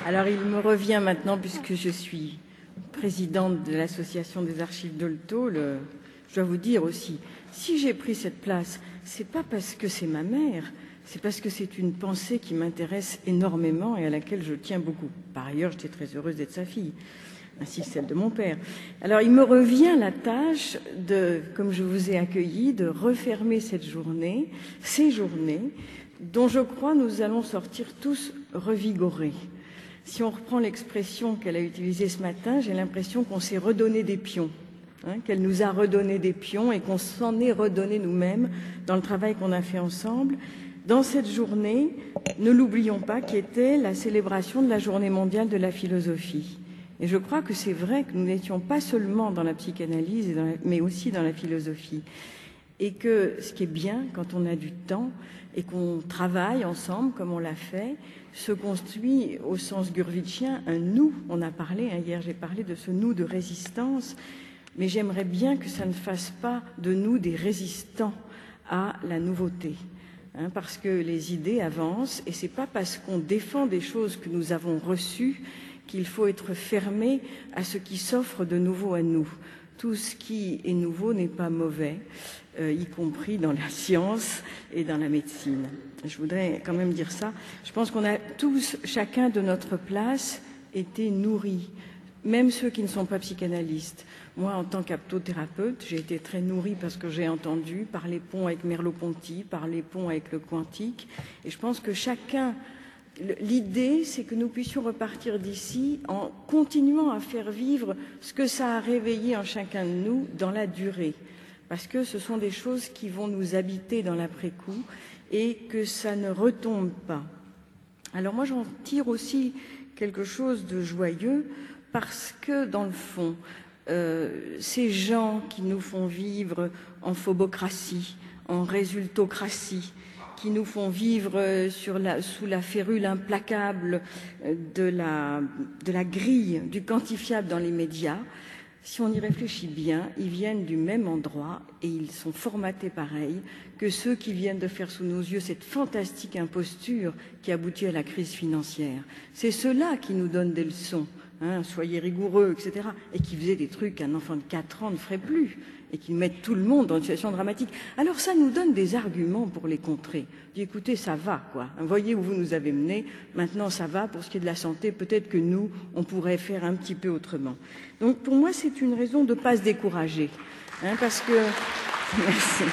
Alors, il me revient maintenant, puisque je suis présidente de l'Association des archives d'Olto, je dois vous dire aussi, si j'ai pris cette place, c'est pas parce que c'est ma mère, c'est parce que c'est une pensée qui m'intéresse énormément et à laquelle je tiens beaucoup. Par ailleurs, j'étais très heureuse d'être sa fille, ainsi que celle de mon père. Alors, il me revient la tâche de, comme je vous ai accueilli, de refermer cette journée, ces journées, dont je crois nous allons sortir tous revigorés. Si on reprend l'expression qu'elle a utilisée ce matin, j'ai l'impression qu'on s'est redonné des pions, qu'elle nous a redonné des pions et qu'on s'en est redonné nous-mêmes dans le travail qu'on a fait ensemble. Dans cette journée, ne l'oublions pas, qui était la célébration de la Journée mondiale de la philosophie. Et je crois que c'est vrai que nous n'étions pas seulement dans la psychanalyse, mais aussi dans la philosophie. Et que ce qui est bien, quand on a du temps et qu'on travaille ensemble, comme on l'a fait, se construit au sens gurvitchien un nous. On a parlé, hier j'ai parlé de ce nous de résistance, mais j'aimerais bien que ça ne fasse pas de nous des résistants à la nouveauté. Parce que les idées avancent et c'est pas parce qu'on défend des choses que nous avons reçues qu'il faut être fermé à ce qui s'offre de nouveau à nous. Tout ce qui est nouveau n'est pas mauvais, y compris dans la science et dans la médecine. Je voudrais quand même dire ça. Je pense qu'on a tous, chacun de notre place, été nourris, même ceux qui ne sont pas psychanalystes. Moi, en tant qu'aptothérapeute, j'ai été très nourrie parce que j'ai entendu par les ponts avec Merleau-Ponty, par les ponts avec le quantique. Et je pense que chacun... L'idée, c'est que nous puissions repartir d'ici en continuant à faire vivre ce que ça a réveillé en chacun de nous dans la durée. Parce que ce sont des choses qui vont nous habiter dans l'après-coup et que ça ne retombe pas. Alors moi, j'en tire aussi quelque chose de joyeux parce que, dans le fond, ces gens qui nous font vivre en phobocratie, en résultocratie, qui nous font vivre sous la férule implacable de la grille du quantifiable dans les médias, si on y réfléchit bien, ils viennent du même endroit et ils sont formatés pareil que ceux qui viennent de faire sous nos yeux cette fantastique imposture qui aboutit à la crise financière. C'est ceux-là qui nous donnent des leçons, soyez rigoureux, etc., et qui faisaient des trucs qu'un enfant de 4 ans ne ferait plus, et qui mettent tout le monde dans une situation dramatique. Alors ça nous donne des arguments pour les contrer. On dit, écoutez, ça va, quoi. Voyez où vous nous avez menés, maintenant ça va, pour ce qui est de la santé, peut-être que nous, on pourrait faire un petit peu autrement. Donc pour moi, c'est une raison de ne pas se décourager, parce que... Merci.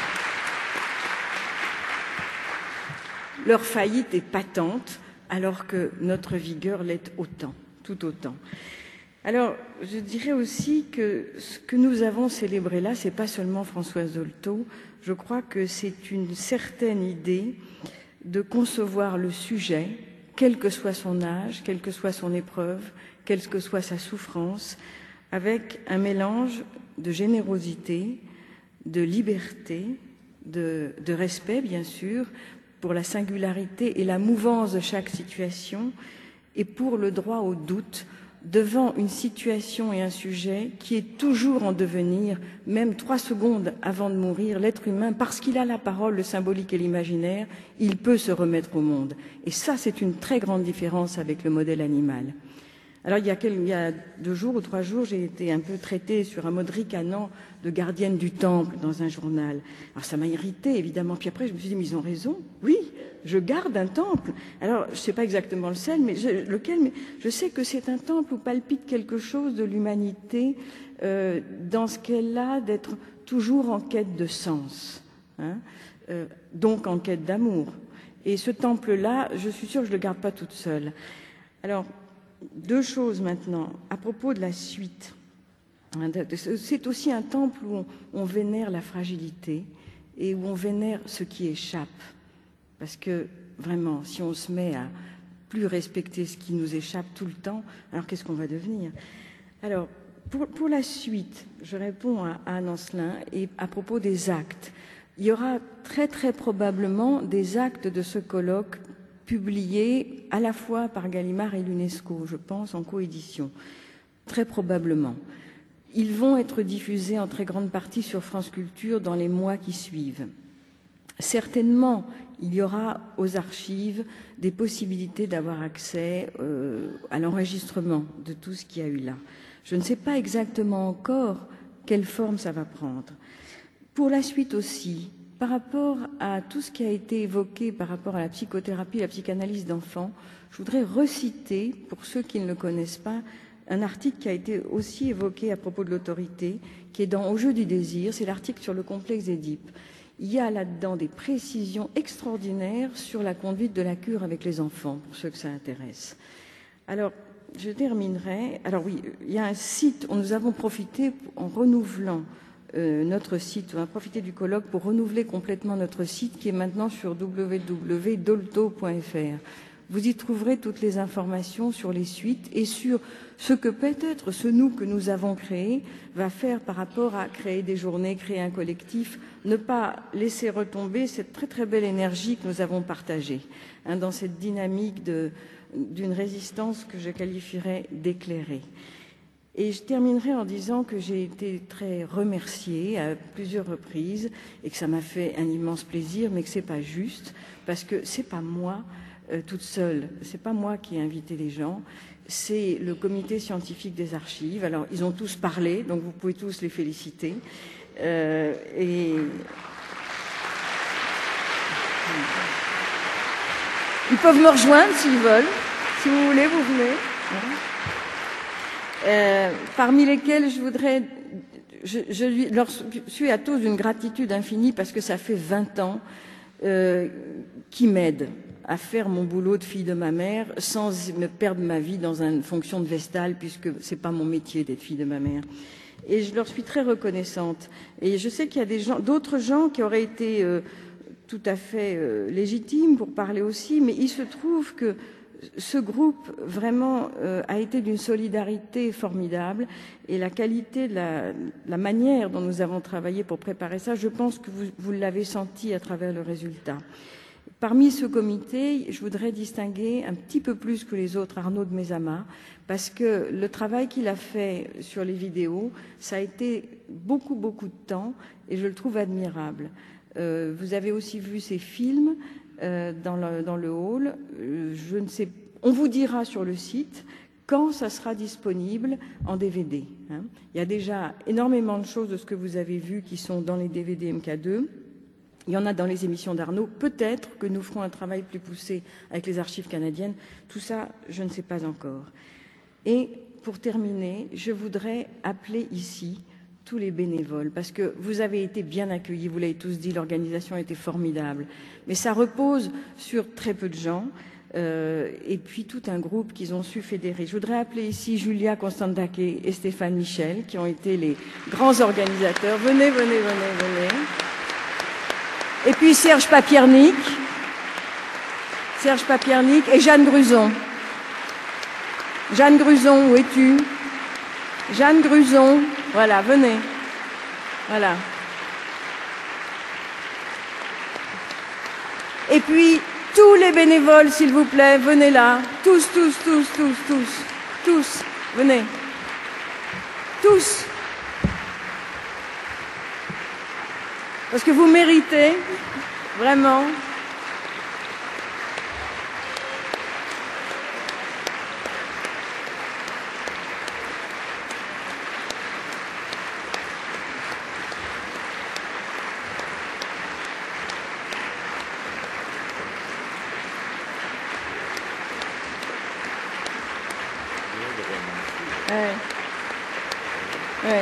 Leur faillite est patente, alors que notre vigueur l'est autant, tout autant. Alors, je dirais aussi que ce que nous avons célébré là, c'est pas seulement Françoise Dolto. Je crois que c'est une certaine idée de concevoir le sujet, quel que soit son âge, quelle que soit son épreuve, quelle que soit sa souffrance, avec un mélange de générosité, de liberté, de respect, bien sûr, pour la singularité et la mouvance de chaque situation, et pour le droit au doute, devant une situation et un sujet qui est toujours en devenir, même 3 secondes avant de mourir, l'être humain, parce qu'il a la parole, le symbolique et l'imaginaire, il peut se remettre au monde. Et ça, c'est une très grande différence avec le modèle animal. Alors, il y a 2 jours ou 3 jours, j'ai été un peu traitée sur un mode ricanant de gardienne du temple dans un journal. Alors, ça m'a irritée, évidemment. Puis après, je me suis dit, mais ils ont raison. Oui, je garde un temple. Alors, je ne sais pas exactement lequel, mais je sais que c'est un temple où palpite quelque chose de l'humanité dans ce qu'elle a d'être toujours en quête de sens, donc en quête d'amour. Et ce temple-là, je suis sûre que je ne le garde pas toute seule. Alors, 2 choses maintenant, à propos de la suite. C'est aussi un temple où on vénère la fragilité et où on vénère ce qui échappe. Parce que, vraiment, si on se met à plus respecter ce qui nous échappe tout le temps, alors qu'est-ce qu'on va devenir? Alors, pour la suite, je réponds à Anne Ancelin, et à propos des actes. Il y aura très très probablement des actes de ce colloque publiés à la fois par Gallimard et l'UNESCO, je pense, en coédition. Très probablement. Ils vont être diffusés en très grande partie sur France Culture dans les mois qui suivent. Certainement, il y aura aux archives des possibilités d'avoir accès à l'enregistrement de tout ce qu'il y a eu là. Je ne sais pas exactement encore quelle forme ça va prendre. Pour la suite aussi, par rapport à tout ce qui a été évoqué par rapport à la psychothérapie, la psychanalyse d'enfants, je voudrais reciter, pour ceux qui ne le connaissent pas, un article qui a été aussi évoqué à propos de l'autorité, qui est dans Au jeu du désir, c'est l'article sur le complexe d'Édipe. Il y a là-dedans des précisions extraordinaires sur la conduite de la cure avec les enfants, pour ceux que ça intéresse. Alors, je terminerai. Alors oui, il y a un site où nous avons profité, en renouvelant notre site, on a profité du colloque pour renouveler complètement notre site qui est maintenant sur www.dolto.fr. Vous y trouverez toutes les informations sur les suites et sur ce que peut-être ce nous que nous avons créé va faire par rapport à créer des journées, créer un collectif, ne pas laisser retomber cette très très belle énergie que nous avons partagée dans cette dynamique d'une résistance que je qualifierais d'éclairée. Et je terminerai en disant que j'ai été très remerciée à plusieurs reprises et que ça m'a fait un immense plaisir, mais que c'est pas juste parce que c'est pas moi toute seule, c'est pas moi qui ai invité les gens, c'est le comité scientifique des archives. Alors ils ont tous parlé, donc vous pouvez tous les féliciter. Et ils peuvent me rejoindre s'ils veulent, si vous voulez, vous venez. Parmi lesquels je voudrais, leur suis à tous d'une gratitude infinie parce que ça fait 20 ans qu'ils m'aident à faire mon boulot de fille de ma mère sans me perdre ma vie dans une fonction de vestale puisque c'est pas mon métier d'être fille de ma mère. Et je leur suis très reconnaissante. Et je sais qu'il y a d'autres gens qui auraient été tout à fait légitimes pour parler aussi, mais il se trouve que ce groupe vraiment a été d'une solidarité formidable et la qualité de la manière dont nous avons travaillé pour préparer ça, je pense que vous l'avez senti à travers le résultat. Parmi ce comité, je voudrais distinguer un petit peu plus que les autres Arnaud de Mesama, parce que le travail qu'il a fait sur les vidéos, ça a été beaucoup de temps et je le trouve admirable. Vous avez aussi vu ces films dans le hall. Je ne sais, on vous dira sur le site quand ça sera disponible en DVD. Il y a déjà énormément de choses de ce que vous avez vu qui sont dans les DVD MK2. Il y en a dans les émissions d'Arnaud. Peut-être que nous ferons un travail plus poussé avec les archives canadiennes. Tout ça, je ne sais pas encore. Et pour terminer, je voudrais appeler ici tous les bénévoles, parce que vous avez été bien accueillis, vous l'avez tous dit, l'organisation a été formidable. Mais ça repose sur très peu de gens, et puis tout un groupe qu'ils ont su fédérer. Je voudrais appeler ici Julia Constantake et Stéphane Michel, qui ont été les grands organisateurs. Venez. Et puis Serge Papiernik et Jeanne Gruson. Jeanne Gruson, où es-tu? Jeanne Gruson, voilà, venez. Voilà. Et puis, tous les bénévoles, s'il vous plaît, venez là. Tous, venez. Tous. Parce que vous méritez, vraiment. Ouais.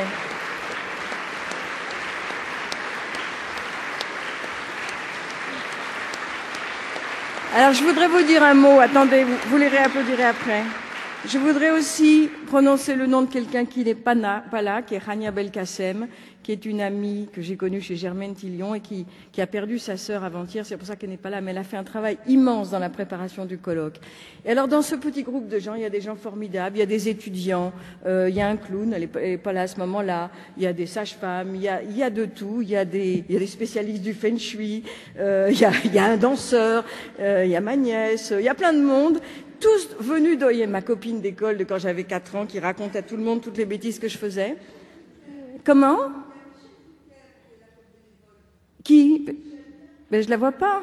Alors, je voudrais vous dire un mot. Attendez, vous les réapplaudirez après. Je voudrais aussi prononcer le nom de quelqu'un qui n'est pas là, qui est Rania Belkacem, qui est une amie que j'ai connue chez Germaine Tillion et qui a perdu sa sœur avant-hier. C'est pour ça qu'elle n'est pas là, mais elle a fait un travail immense dans la préparation du colloque. Et alors, dans ce petit groupe de gens, il y a des gens formidables, il y a des étudiants, il y a un clown, elle n'est pas là à ce moment-là, il y a des sages-femmes, il y a de tout, il y a des spécialistes du feng shui, il y a un danseur, il y a ma nièce, il y a plein de monde. Tous venus d'Oyer, ma copine d'école de quand j'avais 4 ans, qui raconte à tout le monde toutes les bêtises que je faisais. Comment? Qui? Ben, je la vois pas.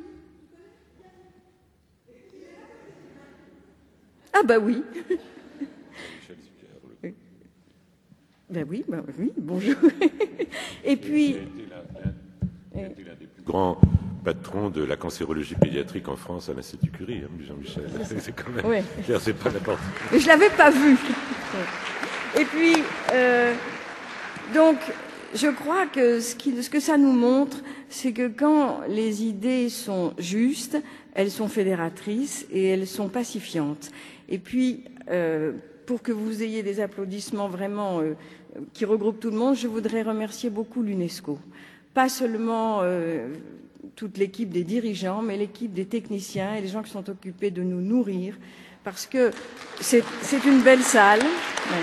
Ah bah oui. Ben oui, bonjour. Et puis... Il a été l'un des plus grands patrons de la cancérologie pédiatrique en France à l'Institut Curie, hein, Jean-Michel. C'est quand même... Ouais. C'est pas n'importe quoi. Mais je l'avais pas vu. Et puis, donc, je crois que ce que ça nous montre, c'est que quand les idées sont justes, elles sont fédératrices et elles sont pacifiantes. Et puis, pour que vous ayez des applaudissements vraiment qui regroupent tout le monde, je voudrais remercier beaucoup l'UNESCO. Pas seulement toute l'équipe des dirigeants, mais l'équipe des techniciens et les gens qui sont occupés de nous nourrir, parce que c'est une belle salle. Ouais.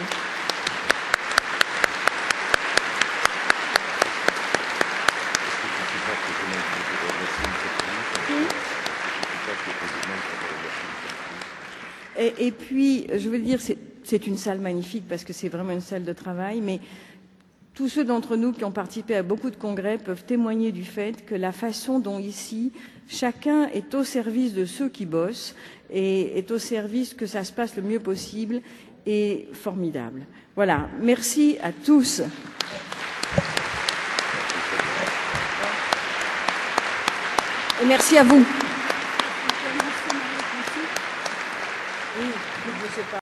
Et puis, je veux dire, c'est une salle magnifique parce que c'est vraiment une salle de travail, mais tous ceux d'entre nous qui ont participé à beaucoup de congrès peuvent témoigner du fait que la façon dont ici, chacun est au service de ceux qui bossent et est au service que ça se passe le mieux possible est formidable. Voilà. Merci à tous. Et merci à vous. Oui, je sais pas.